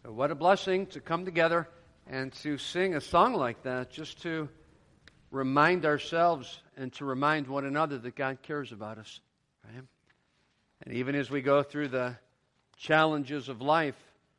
What a blessing to come together and to sing a song like that, just to remind ourselves and to remind one another that God cares about us. Right? And even as we go through the challenges of life,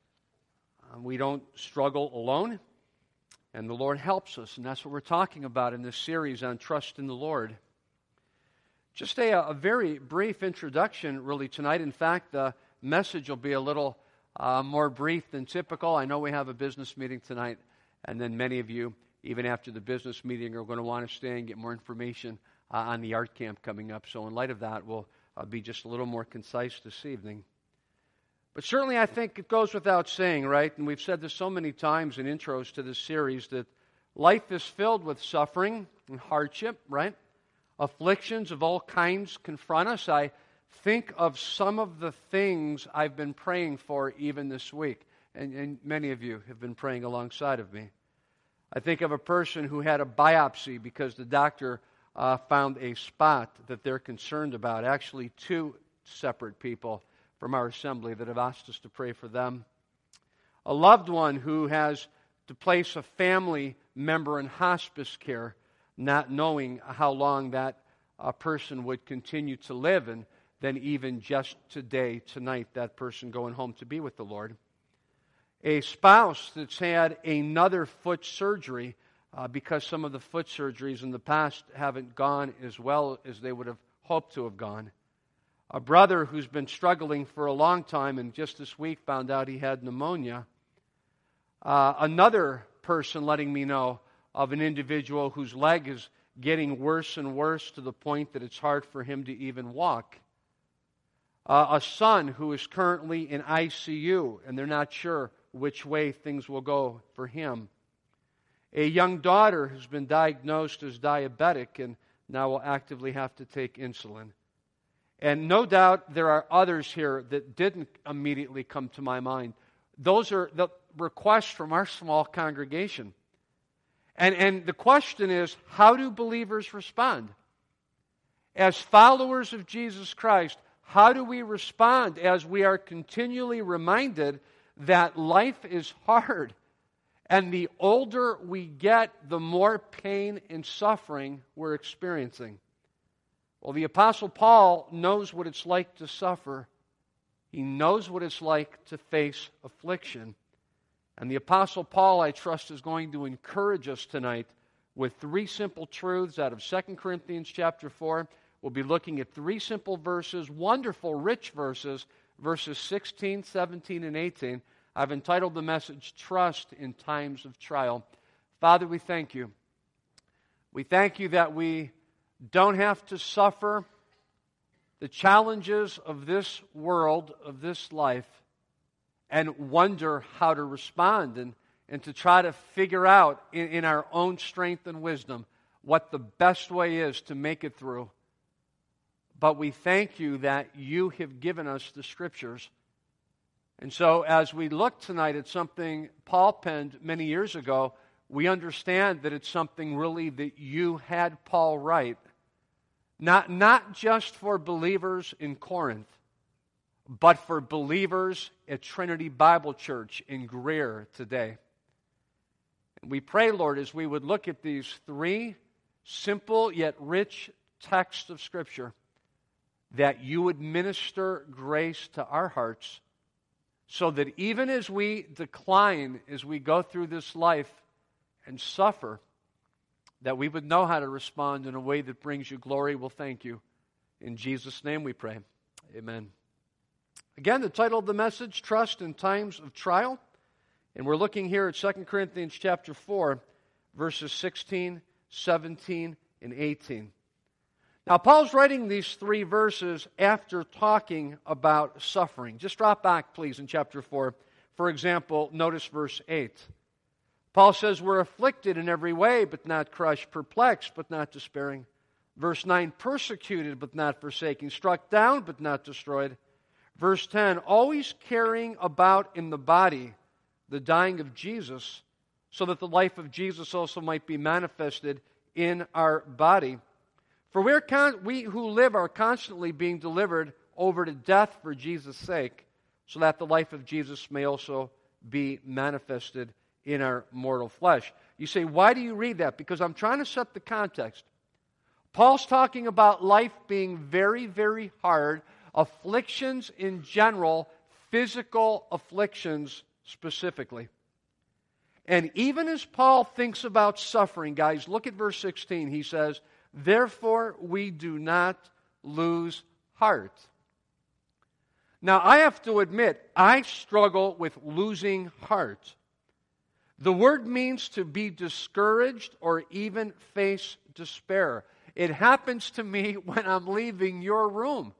we don't struggle alone, and the Lord helps us. And that's what we're talking about in this series on Trust in the Lord. Just a very brief introduction, really, tonight. In fact, the message will be a little more brief than typical. I know we have a business meeting tonight, and then many of you, even after the business meeting, are going to want to stay and get more information on the art camp coming up. So in light of that, we'll be just a little more concise this evening. But certainly I think it goes without saying, right? And we've said this so many times in intros to this series, that life is filled with suffering and hardship, right? Afflictions of all kinds confront us. I think of some of the things I've been praying for even this week. And many of you have been praying alongside of me. I think of a person who had a biopsy because the doctor found a spot that they're concerned about. Actually, two separate people from our assembly that have asked us to pray for them. A loved one who has to place a family member in hospice care, not knowing how long that person would continue to live, and then even just today, tonight, that person going home to be with the Lord. A spouse that's had another foot surgery because some of the foot surgeries in the past haven't gone as well as they would have hoped to have gone. A brother who's been struggling for a long time and just this week found out he had pneumonia. Another person letting me know of an individual whose leg is getting worse and worse to the point that it's hard for him to even walk. A son who is currently in ICU, and they're not sure which way things will go for him. A young daughter who's been diagnosed as diabetic and now will actively have to take insulin. And no doubt there are others here that didn't immediately come to my mind. Those are the requests from our small congregation. And the question is, how do believers respond? As followers of Jesus Christ, how do we respond as we are continually reminded that life is hard, and the older we get, the more pain and suffering we're experiencing? Well, the Apostle Paul knows what it's like to suffer. He knows what it's like to face affliction. And the Apostle Paul, I trust, is going to encourage us tonight with three simple truths out of 2 Corinthians chapter 4. We'll be looking at three simple verses, wonderful, rich verses, verses 16, 17, and 18. I've entitled the message, Trust in Times of Trial. Father, we thank you. We thank you that we don't have to suffer the challenges of this world, of this life, and wonder how to respond and to try to figure out in our own strength and wisdom what the best way is to make it through. But we thank you that you have given us the Scriptures. And so as we look tonight at something Paul penned many years ago, we understand that it's something really that you had Paul write. Not just for believers in Corinth, but for believers at Trinity Bible Church in Greer today. And we pray, Lord, as we would look at these three simple yet rich texts of Scripture, that you would minister grace to our hearts, so that even as we decline, as we go through this life and suffer, that we would know how to respond in a way that brings you glory. We'll thank you. In Jesus' name we pray. Amen. Again, the title of the message, Trust in Times of Trial. And we're looking here at 2 Corinthians chapter 4, verses 16, 17, and 18. Now, Paul's writing these three verses after talking about suffering. Just drop back, please, in chapter 4. For example, notice verse 8. Paul says, we're afflicted in every way, but not crushed, perplexed, but not despairing. Verse 9, persecuted, but not forsaken, struck down, but not destroyed. Verse 10, always carrying about in the body the dying of Jesus, so that the life of Jesus also might be manifested in our body. For we who live are constantly being delivered over to death for Jesus' sake, so that the life of Jesus may also be manifested in our mortal flesh. You say, why do you read that? Because I'm trying to set the context. Paul's talking about life being very, very hard, afflictions in general, physical afflictions specifically. And even as Paul thinks about suffering, guys, look at verse 16. He says, therefore we do not lose heart. Now, I have to admit, I struggle with losing heart. The word means to be discouraged or even face despair. It happens to me when I'm leaving your room.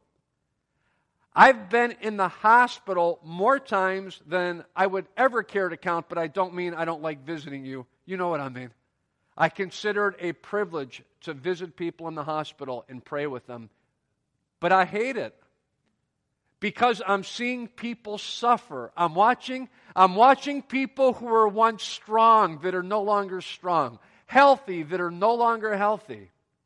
I've been in the hospital more times than I would ever care to count, but I don't mean I don't like visiting you. You know what I mean. I consider it a privilege to visit people in the hospital and pray with them, but I hate it because I'm seeing people suffer. I'm watching people who were once strong that are no longer strong, healthy that are no longer healthy.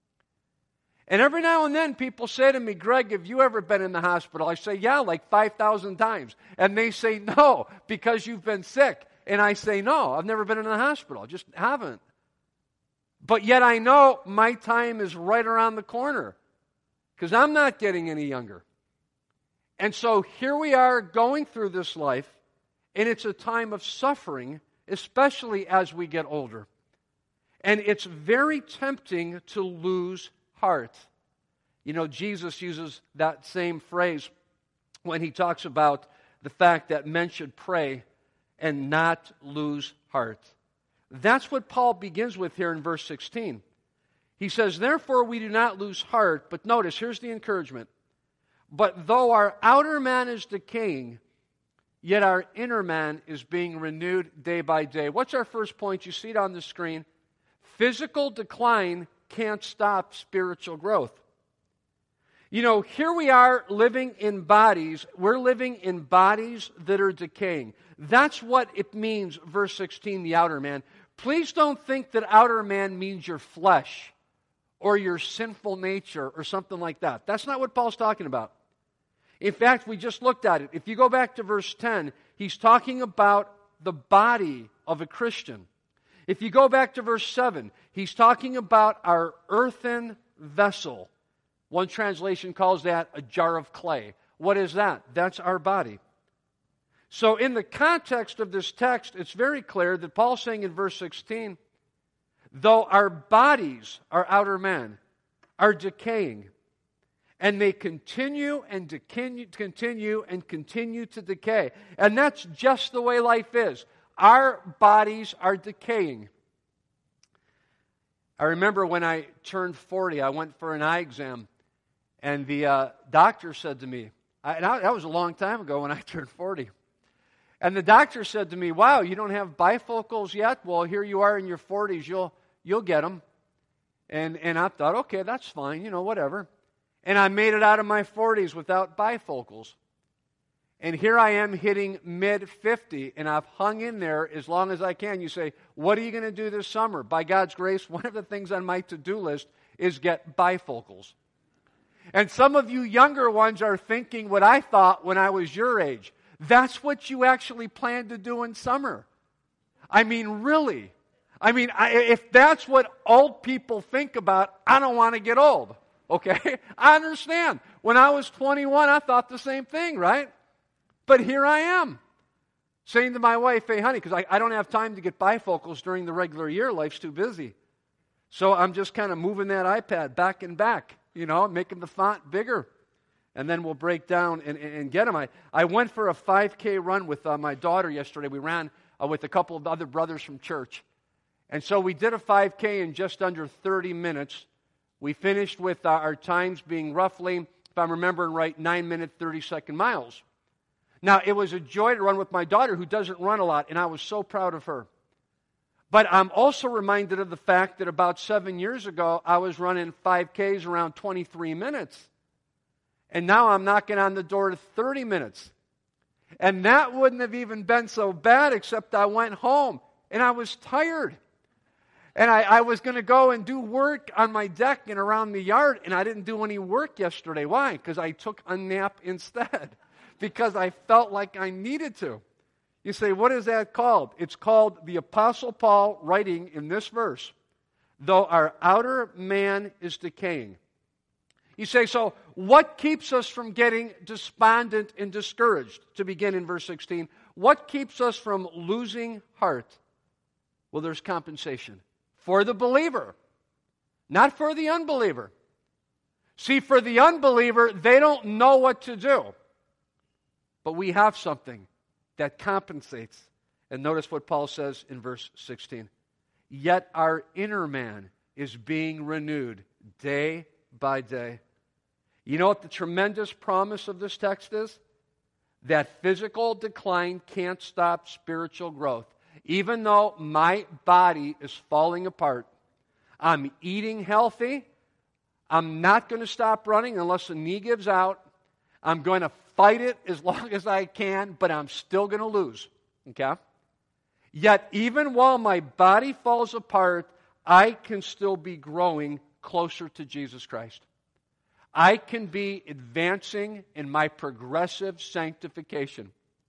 And every now and then people say to me, Greg, have you ever been in the hospital? I say, yeah, like 5,000 times. And they say, no, because you've been sick. And I say, no, I've never been in the hospital. I just haven't. But yet I know my time is right around the corner because I'm not getting any younger. And so here we are going through this life, and it's a time of suffering, especially as we get older. And it's very tempting to lose heart. You know, Jesus uses that same phrase when he talks about the fact that men should pray and not lose heart. That's what Paul begins with here in verse 16. He says, therefore we do not lose heart, but notice, here's the encouragement. But though our outer man is decaying, yet our inner man is being renewed day by day. What's our first point? You see it on the screen. Physical decline can't stop spiritual growth. You know, here we are living in bodies. We're living in bodies that are decaying. That's what it means, verse 16, the outer man. Please don't think that outer man means your flesh or your sinful nature or something like that. That's not what Paul's talking about. In fact, we just looked at it. If you go back to verse 10, he's talking about the body of a Christian. If you go back to verse 7, he's talking about our earthen vessel. One translation calls that a jar of clay. What is that? That's our body. So in the context of this text, it's very clear that Paul's saying in verse 16, though our bodies, our outer man, are decaying, and they continue to decay. And that's just the way life is. Our bodies are decaying. I remember when I turned 40, I went for an eye exam, and the doctor said to me, that was a long time ago when I turned 40, and the doctor said to me, wow, you don't have bifocals yet? Well, here you are in your 40s, you'll get them. And I thought, okay, that's fine, whatever. And I made it out of my 40s without bifocals. And here I am hitting mid-50, and I've hung in there as long as I can. You say, what are you going to do this summer? By God's grace, one of the things on my to-do list is get bifocals. And some of you younger ones are thinking what I thought when I was your age. That's what you actually plan to do in summer. I mean, really. If that's what old people think about, I don't want to get old. Okay? I understand. When I was 21, I thought the same thing, right? But here I am, saying to my wife, hey, honey, because I don't have time to get bifocals during the regular year. Life's too busy. So I'm just kind of moving that iPad back and back, making the font bigger. And then we'll break down and get them. I went for a 5K run with my daughter yesterday. We ran with a couple of other brothers from church. And so we did a 5K in just under 30 minutes. We finished with our times being roughly, if I'm remembering right, 9-minute, 30-second miles. Now, it was a joy to run with my daughter who doesn't run a lot, and I was so proud of her. But I'm also reminded of the fact that about 7 years ago, I was running 5Ks around 23 minutes. And now I'm knocking on the door to 30 minutes. And that wouldn't have even been so bad, except I went home, and I was tired. And I was going to go and do work on my deck and around the yard, and I didn't do any work yesterday. Why? Because I took a nap instead. Because I felt like I needed to. You say, what is that called? It's called the Apostle Paul writing in this verse, though our outer man is decaying. You say, so what keeps us from getting despondent and discouraged? To begin in verse 16, what keeps us from losing heart? Well, there's compensation for the believer, not for the unbeliever. See, for the unbeliever, they don't know what to do. But we have something that compensates. And notice what Paul says in verse 16. Yet our inner man is being renewed day by day. You know what the tremendous promise of this text is? That physical decline can't stop spiritual growth. Even though my body is falling apart, I'm eating healthy. I'm not going to stop running unless the knee gives out. I'm going to fight it as long as I can, but I'm still going to lose. Okay? Yet even while my body falls apart, I can still be growing closer to Jesus Christ. I can be advancing in my progressive sanctification.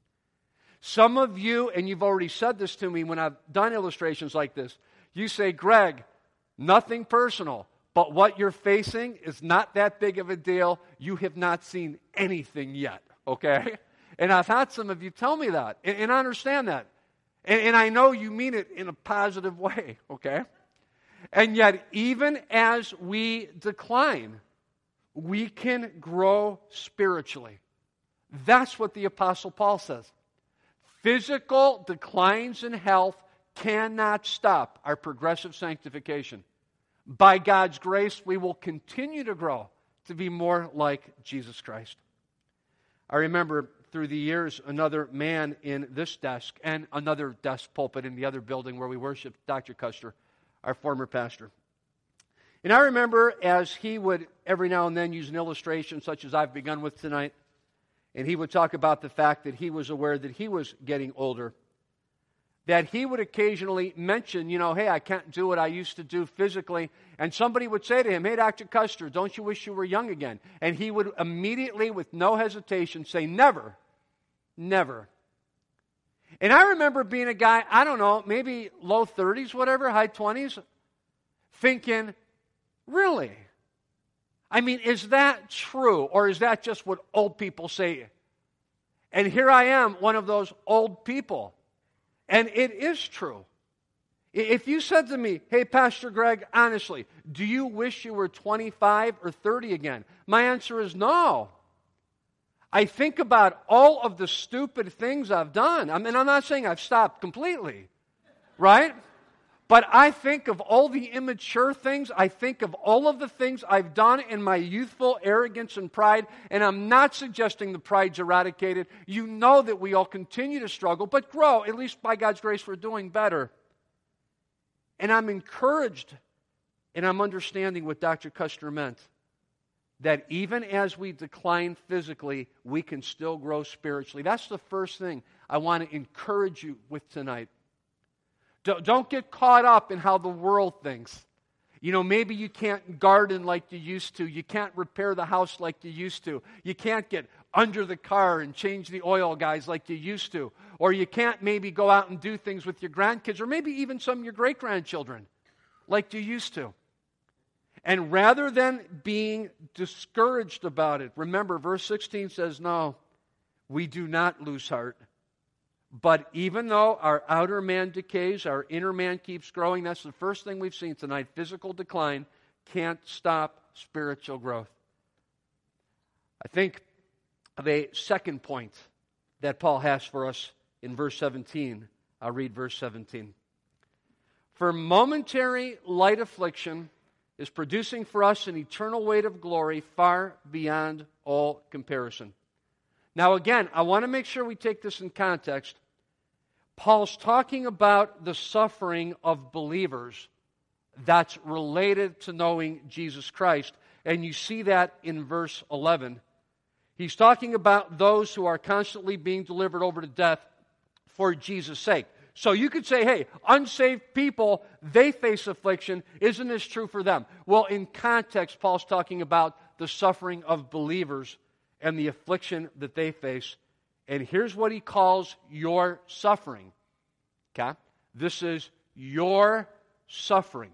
Some of you, and you've already said this to me when I've done illustrations like this, you say, Greg, nothing personal, but what you're facing is not that big of a deal. You have not seen anything yet, okay? And I've had some of you tell me that, and I understand that. And I know you mean it in a positive way, okay? And yet, even as we decline, we can grow spiritually. That's what the Apostle Paul says. Physical declines in health cannot stop our progressive sanctification. By God's grace, we will continue to grow to be more like Jesus Christ. I remember through the years another man in this desk and another desk pulpit in the other building where we worshiped, Dr. Custer, our former pastor. And I remember as he would every now and then use an illustration such as I've begun with tonight, and he would talk about the fact that he was aware that he was getting older, that he would occasionally mention, hey, I can't do what I used to do physically. And somebody would say to him, hey, Dr. Custer, don't you wish you were young again? And he would immediately, with no hesitation, say, never, never. And I remember being a guy, I don't know, maybe low 30s, whatever, high 20s, thinking, really? I mean, is that true? Or is that just what old people say? And here I am, one of those old people. And it is true. If you said to me, hey, Pastor Greg, honestly, do you wish you were 25 or 30 again? My answer is no. I think about all of the stupid things I've done. I mean, I'm not saying I've stopped completely, right? But I think of all the immature things. I think of all of the things I've done in my youthful arrogance and pride. And I'm not suggesting the pride's eradicated. You know that we all continue to struggle, but grow. At least by God's grace, we're doing better. And I'm encouraged, and I'm understanding what Dr. Custer meant, that even as we decline physically, we can still grow spiritually. That's the first thing I want to encourage you with tonight. Don't get caught up in how the world thinks. Maybe you can't garden like you used to. You can't repair the house like you used to. You can't get under the car and change the oil, guys, like you used to. Or you can't maybe go out and do things with your grandkids, or maybe even some of your great-grandchildren, like you used to. And rather than being discouraged about it, remember, verse 16 says, no, we do not lose heart. But even though our outer man decays, our inner man keeps growing. That's the first thing we've seen tonight. Physical decline can't stop spiritual growth. I think of a second point that Paul has for us in verse 17. I'll read verse 17. For momentary light affliction is producing for us an eternal weight of glory far beyond all comparison. Now again, I want to make sure we take this in context. Paul's talking about the suffering of believers that's related to knowing Jesus Christ. And you see that in verse 11. He's talking about those who are constantly being delivered over to death for Jesus' sake. So you could say, hey, unsaved people, they face affliction. Isn't this true for them? Well, in context, Paul's talking about the suffering of believers and the affliction that they face And here's what he calls your suffering. Okay? This is your suffering.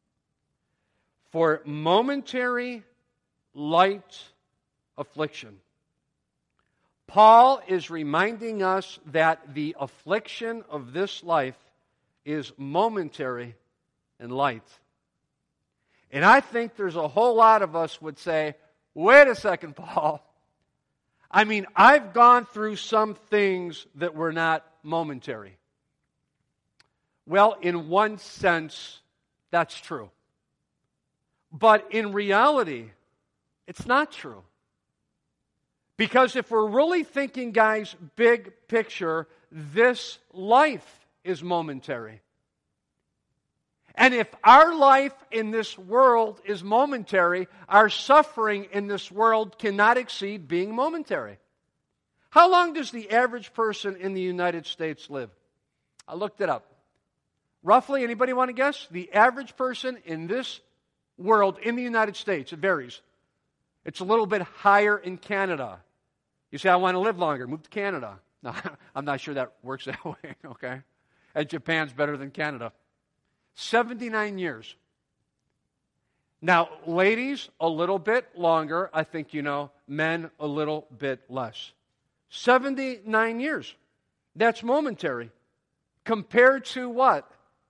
For momentary light affliction. Paul is reminding us that the affliction of this life is momentary and light. And I think there's a whole lot of us would say, wait a second, Paul. I mean, I've gone through some things that were not momentary. Well, in one sense, that's true. But in reality, it's not true. Because if we're really thinking, guys, big picture, this life is momentary. And if our life in this world is momentary, our suffering in this world cannot exceed being momentary. How long does the average person in the United States live? I looked it up. Roughly, anybody want to guess? The average person in this world, in the United States, it varies. It's a little bit higher in Canada. You say, I want to live longer, move to Canada. No, I'm not sure that works that way, okay? And Japan's better than Canada. 79 years. Now, ladies, a little bit longer. I think you know. Men, a little bit less. 79 years. That's momentary. Compared to what?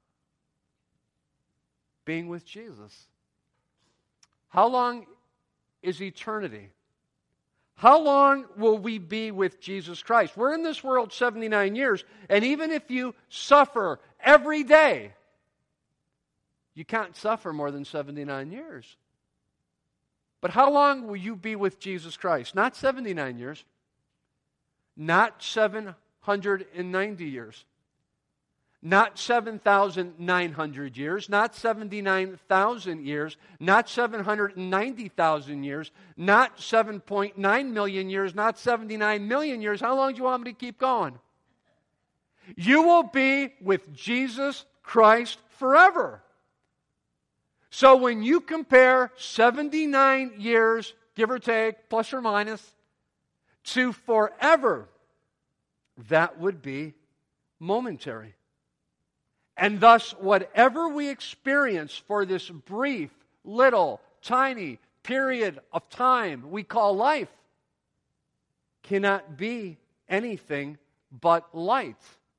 Being with Jesus. How long is eternity? How long will we be with Jesus Christ? We're in this world 79 years, and even if you suffer every day, you can't suffer more than 79 years. But how long will you be with Jesus Christ? Not 79 years. Not 790 years. Not 7,900 years, not 79,000 years, not 790,000 years, not 7.9 million years, not 79 million years. How long do you want me to keep going? You will be with Jesus Christ forever. So when you compare 79 years, give or take, plus or minus, to forever, that would be momentary. And thus, whatever we experience for this brief, little, tiny period of time we call life cannot be anything but light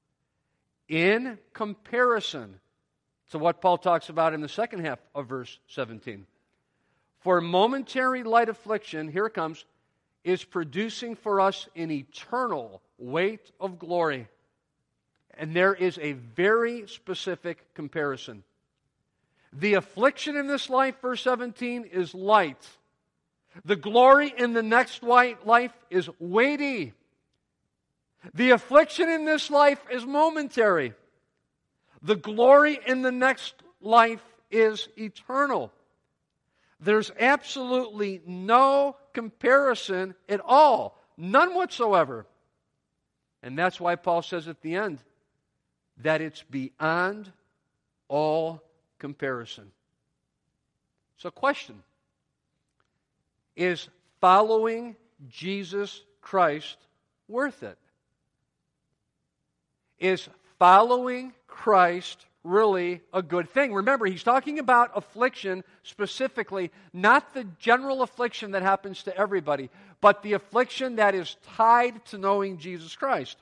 in comparison to what Paul talks about in the second half of verse 17. For momentary light affliction, here it comes, is producing for us an eternal weight of glory. And there is a very specific comparison. The affliction in this life, verse 17, is light. The glory in the next life is weighty. The affliction in this life is momentary. The glory in the next life is eternal. There's absolutely no comparison at all. None whatsoever. And that's why Paul says at the end, that it's beyond all comparison. So, question. Is following Jesus Christ worth it? Is following Christ really a good thing? Remember, he's talking about affliction specifically, not the general affliction that happens to everybody, but the affliction that is tied to knowing Jesus Christ.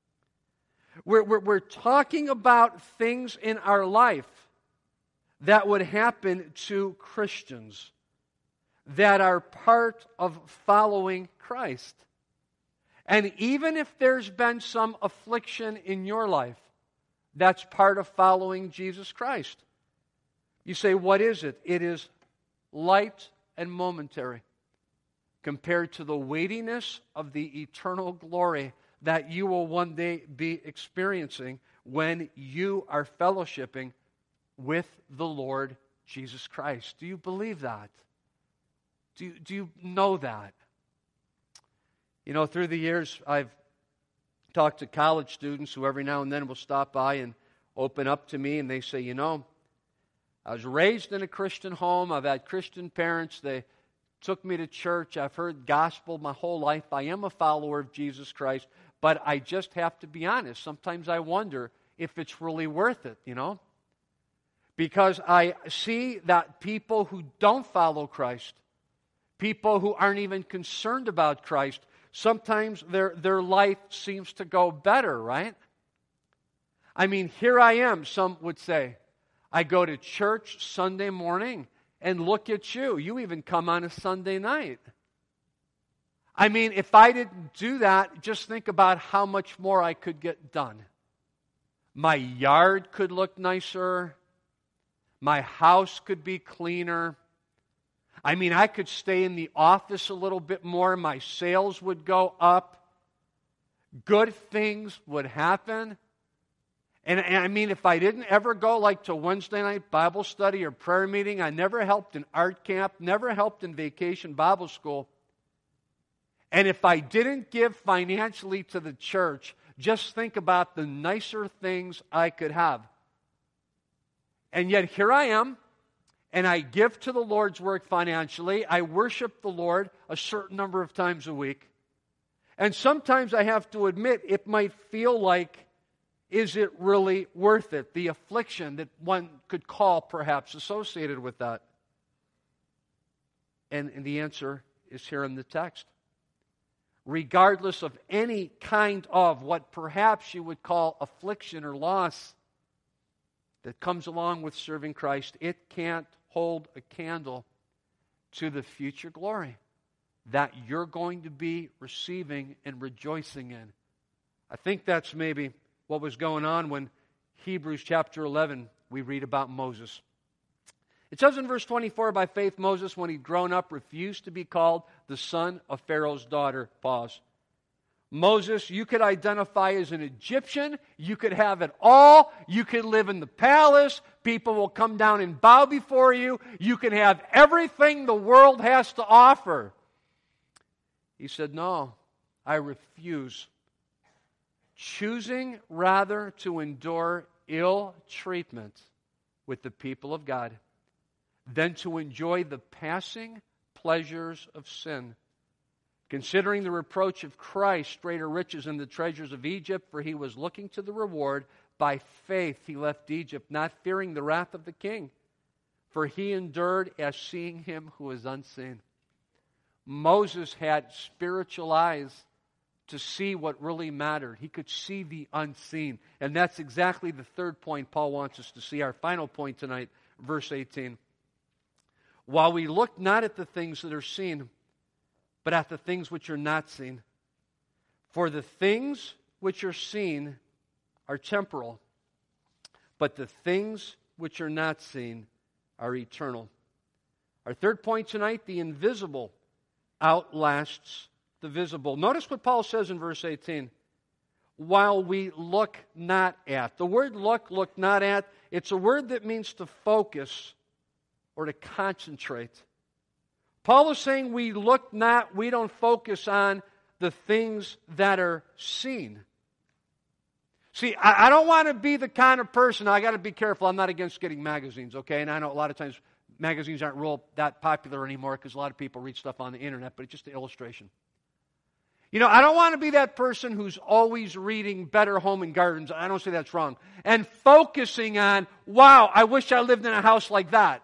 We're talking about things in our life that would happen to Christians that are part of following Christ. And even if there's been some affliction in your life, that's part of following Jesus Christ. You say, what is it? It is light and momentary compared to the weightiness of the eternal glory that you will one day be experiencing when you are fellowshipping with the Lord Jesus Christ. Do you believe that? Do you know that? You know, through the years, I've talked to college students who every now and then will stop by and open up to me, and they say, you know, I was raised in a Christian home. I've had Christian parents. They took me to church. I've heard gospel my whole life. I am a follower of Jesus Christ. But I just have to be honest. Sometimes I wonder if it's really worth it, Because I see that people who don't follow Christ, people who aren't even concerned about Christ, sometimes their life seems to go better, right? I mean, here I am, some would say. I go to church Sunday morning, and look at you. You even come on a Sunday night. I mean, if I didn't do that, just think about how much more I could get done. My yard could look nicer. My house could be cleaner. I mean, I could stay in the office a little bit more. My sales would go up. Good things would happen. And I mean, if I didn't ever go like to Wednesday night Bible study or prayer meeting, I never helped in art camp, never helped in vacation Bible school. And if I didn't give financially to the church, just think about the nicer things I could have. And yet here I am, and I give to the Lord's work financially. I worship the Lord a certain number of times a week. And sometimes I have to admit, it might feel like, is it really worth it? The affliction that one could call perhaps associated with that. And the answer is here in the text. Regardless of any kind of what perhaps you would call affliction or loss that comes along with serving Christ, it can't hold a candle to the future glory that you're going to be receiving and rejoicing in. I think that's maybe what was going on when Hebrews chapter 11, we read about Moses. It says in verse 24, by faith Moses, when he'd grown up, refused to be called the son of Pharaoh's daughter. Pause. Moses, you could identify as an Egyptian. You could have it all. You could live in the palace. People will come down and bow before you. You can have everything the world has to offer. He said, no, I refuse. Choosing rather to endure ill treatment with the people of God than to enjoy the passing pleasures of sin. Considering the reproach of Christ greater riches than the treasures of Egypt, for he was looking to the reward. By faith he left Egypt, not fearing the wrath of the king, for he endured as seeing him who is unseen. Moses had spiritual eyes to see what really mattered. He could see the unseen. And that's exactly the third point Paul wants us to see. Our final point tonight, verse 18. While we look not at the things that are seen, but at the things which are not seen. For the things which are seen are temporal, but the things which are not seen are eternal. Our third point tonight, the invisible outlasts the visible. Notice what Paul says in verse 18. While we look not at. The word look not at, it's a word that means to focus or to concentrate. Paul is saying we look not, we don't focus on the things that are seen. See, I don't want to be the kind of person, I got to be careful, I'm not against getting magazines, okay? And I know a lot of times magazines aren't real that popular anymore because a lot of people read stuff on the internet, but it's just an illustration. I don't want to be that person who's always reading Better Home and Gardens, I don't say that's wrong, and focusing on, wow, I wish I lived in a house like that.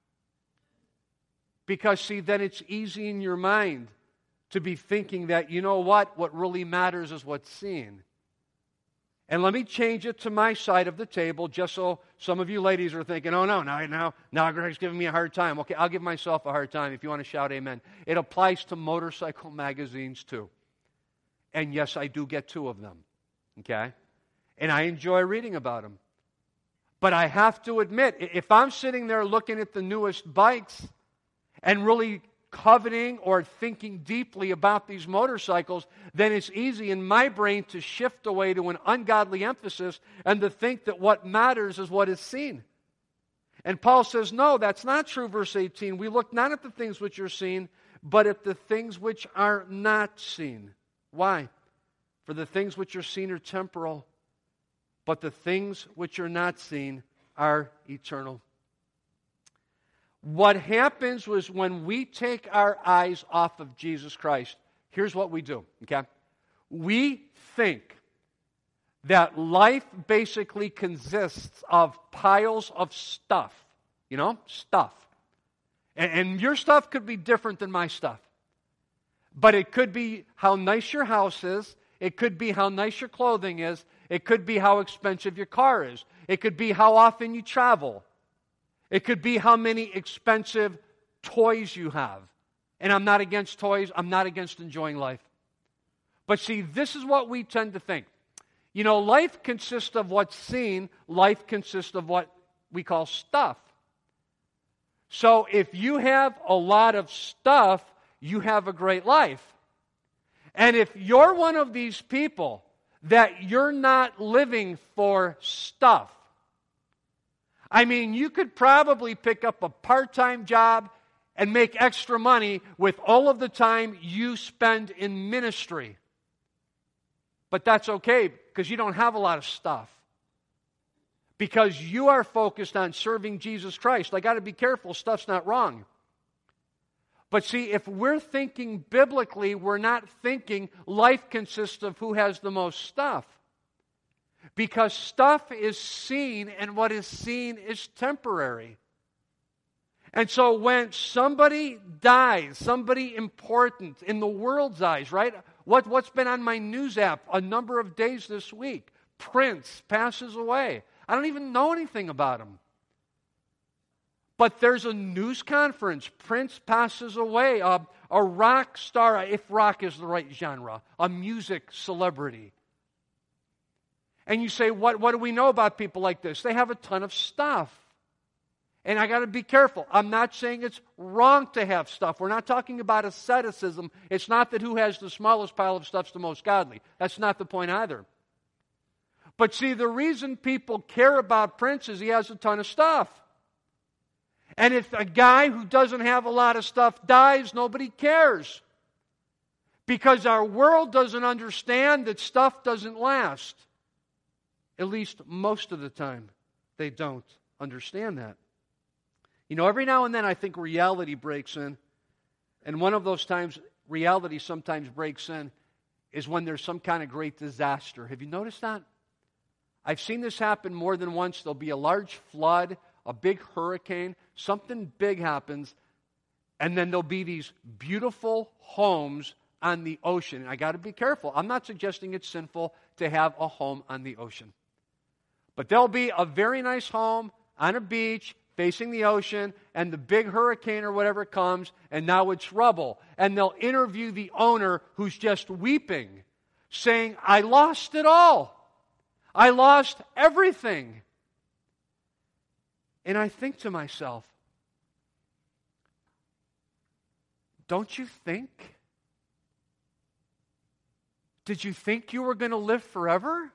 Because, see, then it's easy in your mind to be thinking that, you know what really matters is what's seen. And let me change it to my side of the table, just so some of you ladies are thinking, oh, no, now Greg's giving me a hard time. Okay, I'll give myself a hard time if you want to shout amen. It applies to motorcycle magazines, too. And yes, I do get 2 of them, okay? And I enjoy reading about them. But I have to admit, if I'm sitting there looking at the newest bikes and really coveting or thinking deeply about these motorcycles, then it's easy in my brain to shift away to an ungodly emphasis and to think that what matters is what is seen. And Paul says, no, that's not true, verse 18. We look not at the things which are seen, but at the things which are not seen. Why? For the things which are seen are temporal, but the things which are not seen are eternal. What happens was when we take our eyes off of Jesus Christ, here's what we do, okay? We think that life basically consists of piles of stuff. Stuff. And your stuff could be different than my stuff. But it could be how nice your house is. It could be how nice your clothing is. It could be how expensive your car is. It could be how often you travel. It could be how many expensive toys you have. And I'm not against toys. I'm not against enjoying life. But see, this is what we tend to think. Life consists of what's seen. Life consists of what we call stuff. So if you have a lot of stuff, you have a great life. And if you're one of these people that you're not living for stuff, you could probably pick up a part-time job and make extra money with all of the time you spend in ministry. But that's okay because you don't have a lot of stuff. Because you are focused on serving Jesus Christ. I got to be careful, stuff's not wrong. But see, if we're thinking biblically, we're not thinking life consists of who has the most stuff. Because stuff is seen, and what is seen is temporary. And so when somebody dies, somebody important in the world's eyes, right? What's been on my news app a number of days this week? Prince passes away. I don't even know anything about him. But there's a news conference. Prince passes away. A rock star, if rock is the right genre, a music celebrity. And you say, what do we know about people like this? They have a ton of stuff. And I got to be careful. I'm not saying it's wrong to have stuff. We're not talking about asceticism. It's not that who has the smallest pile of stuff's the most godly. That's not the point either. But see, the reason people care about Prince is he has a ton of stuff. And if a guy who doesn't have a lot of stuff dies, nobody cares. Because our world doesn't understand that stuff doesn't last. At least most of the time, they don't understand that. Every now and then I think reality breaks in. And one of those times reality sometimes breaks in is when there's some kind of great disaster. Have you noticed that? I've seen this happen more than once. There'll be a large flood, a big hurricane, something big happens, and then there'll be these beautiful homes on the ocean. And I got to be careful. I'm not suggesting it's sinful to have a home on the ocean. But there'll be a very nice home on a beach facing the ocean, and the big hurricane or whatever comes, and now it's rubble. And they'll interview the owner who's just weeping, saying, I lost it all. I lost everything. And I think to myself, don't you think? Did you think you were going to live forever?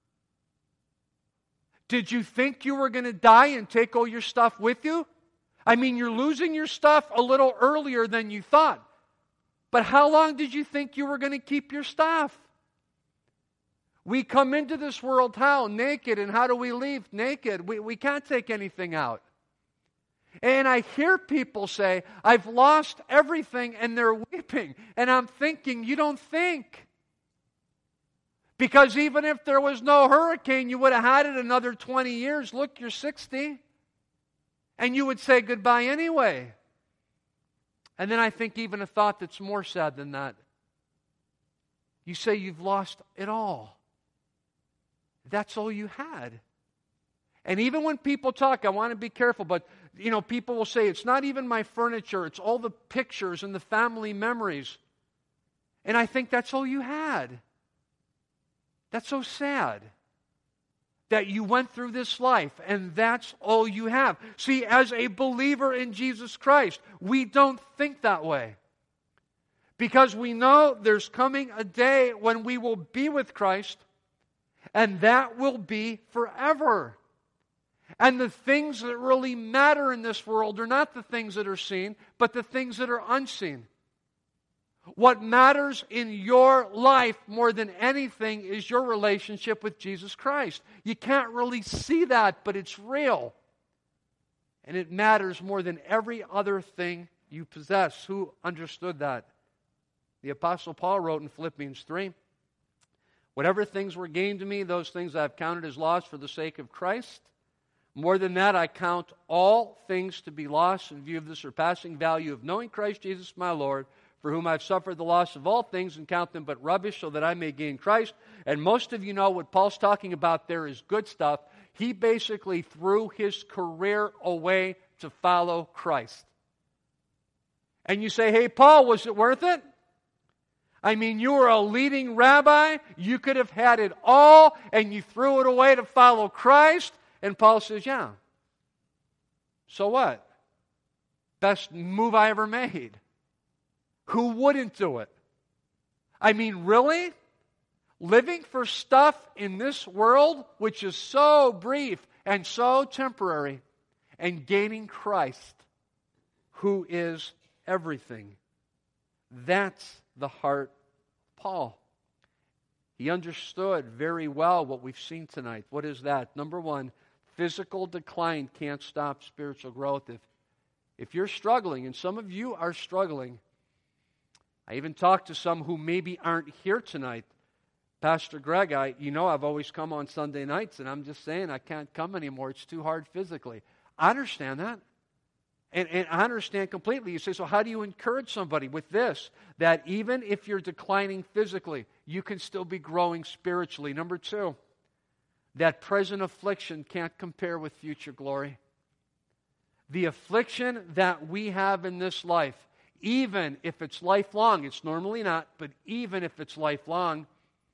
Did you think you were going to die and take all your stuff with you? You're losing your stuff a little earlier than you thought. But how long did you think you were going to keep your stuff? We come into this world how? Naked. And how do we leave? Naked. We can't take anything out. And I hear people say, I've lost everything, and they're weeping. And I'm thinking, you don't think. Because even if there was no hurricane, you would have had it another 20 years. Look, you're 60. And you would say goodbye anyway. And then I think even a thought that's more sad than that. You say you've lost it all. That's all you had. And even when people talk, I want to be careful, but people will say, it's not even my furniture, it's all the pictures and the family memories. And I think that's all you had. That's so sad that you went through this life and that's all you have. See, as a believer in Jesus Christ, we don't think that way. Because we know there's coming a day when we will be with Christ, and that will be forever. And the things that really matter in this world are not the things that are seen, but the things that are unseen. What matters in your life more than anything is your relationship with Jesus Christ. You can't really see that, but it's real. And it matters more than every other thing you possess. Who understood that? The Apostle Paul wrote in Philippians 3, Whatever things were gained to me, those things I have counted as loss for the sake of Christ. More than that, I count all things to be lost in view of the surpassing value of knowing Christ Jesus my Lord, for whom I've suffered the loss of all things and count them but rubbish so that I may gain Christ. And most of you know what Paul's talking about there is good stuff. He basically threw his career away to follow Christ. And you say, hey, Paul, was it worth it? I mean, you were a leading rabbi. You could have had it all, and you threw it away to follow Christ. And Paul says, yeah. So what? Best move I ever made. Who wouldn't do it? I mean, really? Living for stuff in this world which is so brief and so temporary, and gaining Christ, who is everything. That's the heart of Paul. He understood very well what we've seen tonight. What is that? Number one, physical decline can't stop spiritual growth. If you're struggling, and some of you are struggling, I even talked to some who maybe aren't here tonight. Pastor Greg, I've always come on Sunday nights, and I'm just saying I can't come anymore. It's too hard physically. I understand that. And I understand completely. You say, so how do you encourage somebody with this? That even if you're declining physically, you can still be growing spiritually. Number two, that present affliction can't compare with future glory. The affliction that we have in this life, even if it's lifelong, it's normally not, but even if it's lifelong,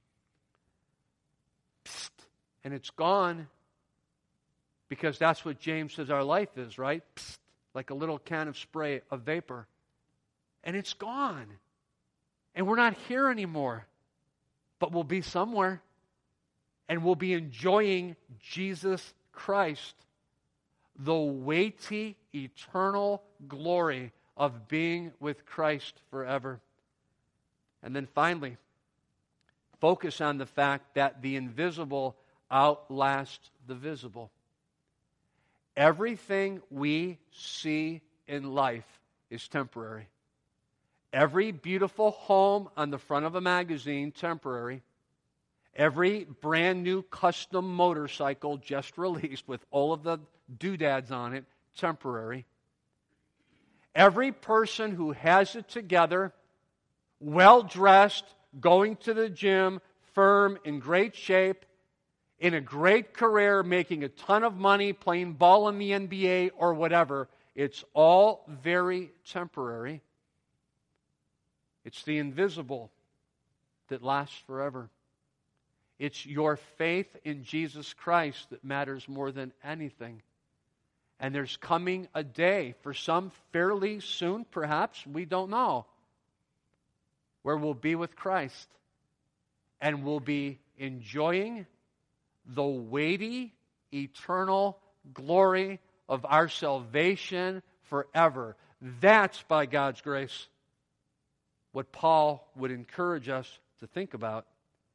and it's gone, because that's what James says our life is, right? Like a little can of spray of vapor. And it's gone. And we're not here anymore. But we'll be somewhere. And we'll be enjoying Jesus Christ. The weighty, eternal glory of being with Christ forever. And then finally, focus on the fact that the invisible outlasts the visible. Everything we see in life is temporary. Every beautiful home on the front of a magazine, temporary. Every brand new custom motorcycle just released with all of the doodads on it, temporary. Every person who has it together, well-dressed, going to the gym, firm, in great shape, in a great career, making a ton of money, playing ball in the NBA or whatever, it's all very temporary. It's the invisible that lasts forever. It's your faith in Jesus Christ that matters more than anything. And there's coming a day, for some fairly soon, perhaps, we don't know, where we'll be with Christ and we'll be enjoying the weighty, eternal glory of our salvation forever. That's, by God's grace, what Paul would encourage us to think about.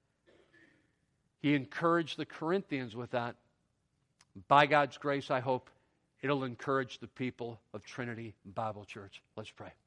He encouraged the Corinthians with that. By God's grace, I hope it'll encourage the people of Trinity Bible Church. Let's pray.